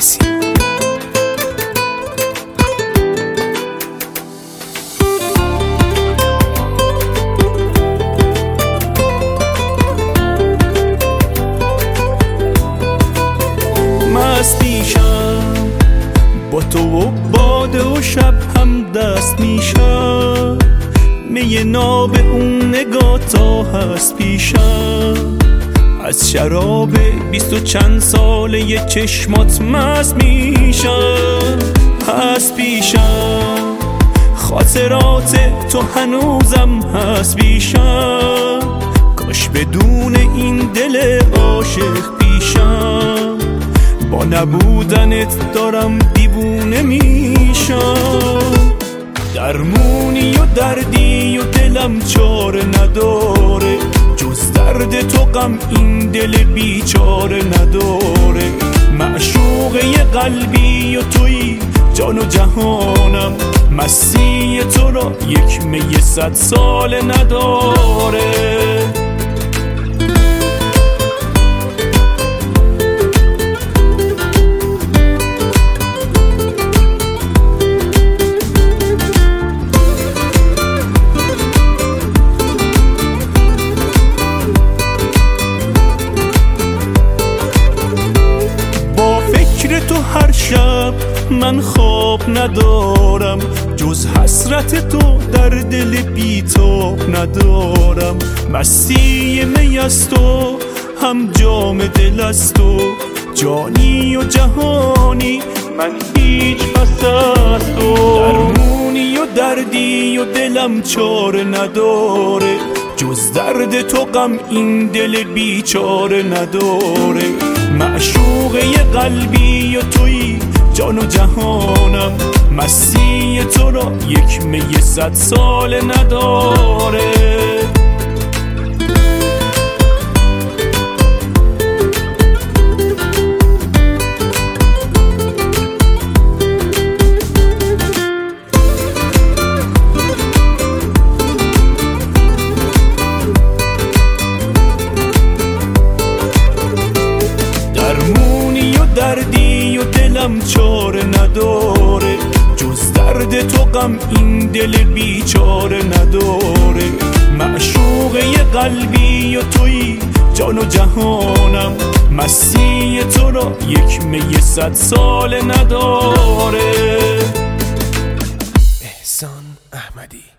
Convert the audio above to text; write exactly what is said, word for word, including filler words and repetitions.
عباسی. مست میشم با تو و باده و شب هم دست میشم، می ناب اون نگاه تا هست پیشم. از شراب بیست و چند ساله یه چشمات مست میشم. هست پیشم خاطرات تو هنوزم هست پیشم، کاش بدون این دل عاشق پیشم. با نبودنت دارم دیوونه میشم. درمونی و دردی و دلم چاره نداره، جز درد تو غم این دل بیچاره نداره. معشوقه قلبی و تویی جان و جهانم، مستی تو را یک می صد سال نداره. تو هر شب من خواب ندارم، جز حسرت تو در دل بی‌تاب ندارم. مستی می است و هم جام دل است و جانی و جهانی، من هیچ پس از تو. درمونی و دردی و دلم چاره نداره، جز درد تو غم این دل بیچاره نداره. معشوقه قلبی و تویی جان و جهانم، مستی تو را یک می صد سال نداره. دردی و دلم چاره نداره، جز درد تو غم این دل بیچاره نداره. معشوقه قلبی و تویی جان و جهانم، مستی تو را یک می صد سال نداره. احسان احمدی.